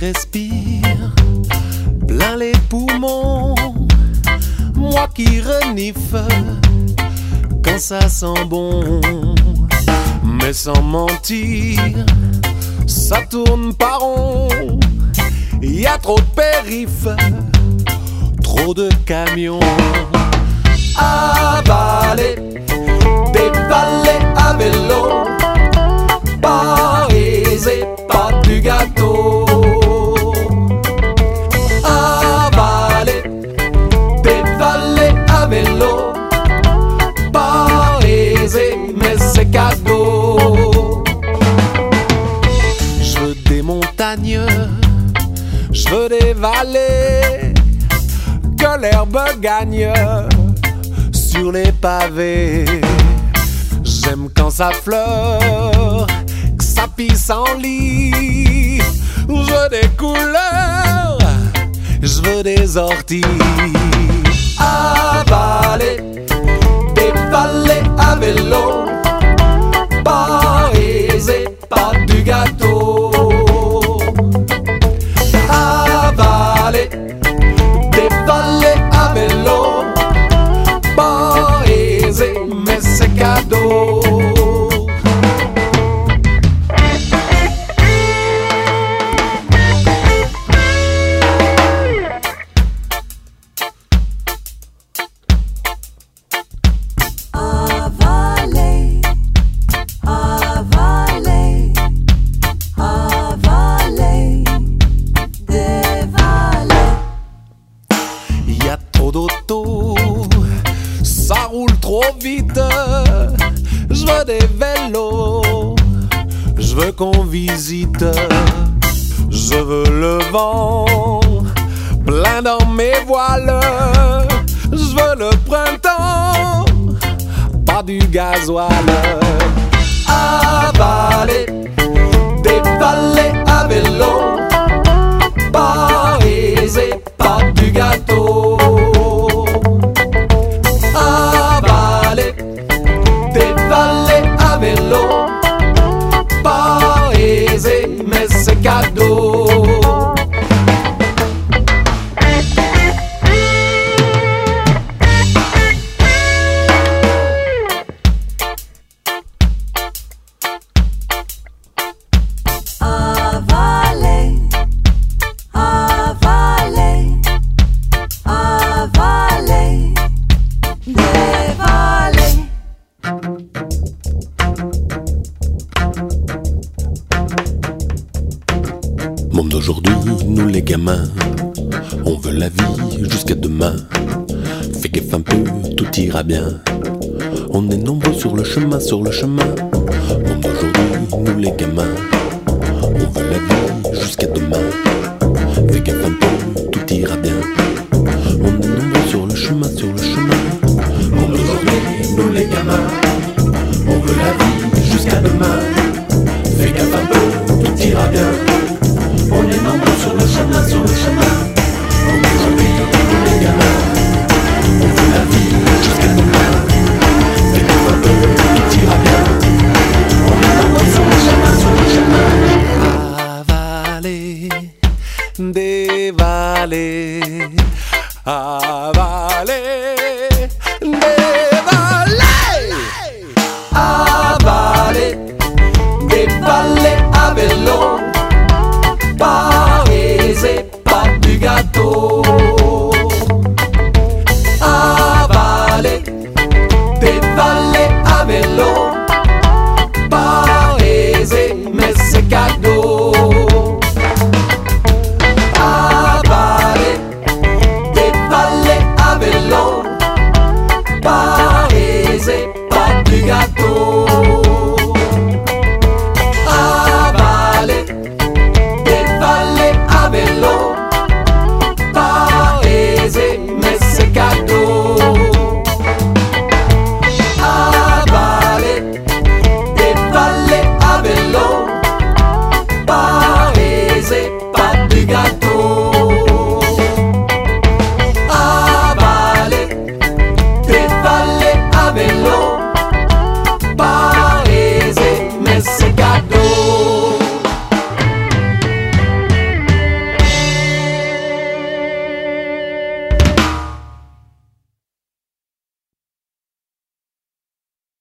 respire plein les poumons, moi qui renifle quand ça sent bon. Mais sans mentir, ça tourne pas rond. Y a trop de périphes, trop de camions. Avaler, dévaler à vélo, pariser, pas du gâteau. Avaler, dévaler à vélo, pariser, mais c'est cadeau. Je veux des montagnes, je veux des vallées, que l'herbe gagne sur les pavés. J'aime quand ça fleure, que ça pisse en lit. Je veux des couleurs, je veux des orties. Avaler, dévaler à vélo, pariser, pas du gâteau. Avaler, dévaler à vélo, pariser, mais c'est cadeau. Avaler, avaler, avaler, dévaler. Y a trop d'autos, ça roule trop vite. Je veux des vélos, je veux qu'on visite. Je veux le vent plein dans mes voiles. Je veux le printemps, pas du gasoil. Avaler, dévaler à vélo, pariser, pas du gâteau. Avaler, dévaler à vélo, pariser, mais c'est cadeau. Avaler, avaler, avaler, dévaler. Monde d'aujourd'hui, nous les gamins, on veut la vie jusqu'à demain. Fais gaffe un peu, tout ira bien. On est nombreux sur le chemin, sur le chemin. Monde d'aujourd'hui, nous les gamins, on veut la vie jusqu'à demain. Fais gaffe un peu, tout ira bien. On est nombreux sur le chemin, sur le chemin. Monde d'aujourd'hui, nous les gamins, on veut la vie jusqu'à demain. Fais gaffe un peu, tout ira bien. On est nombreux sur le chemin, sur le chemin. Monde d'aujourd'hui, nous les gamins, on veut la vie jusqu'à demain. Fais gaffe un peu, tout ira bien. On est nombreux sur le chemin, sur le chemin. Avaler, dévaler, avaler, dévaler.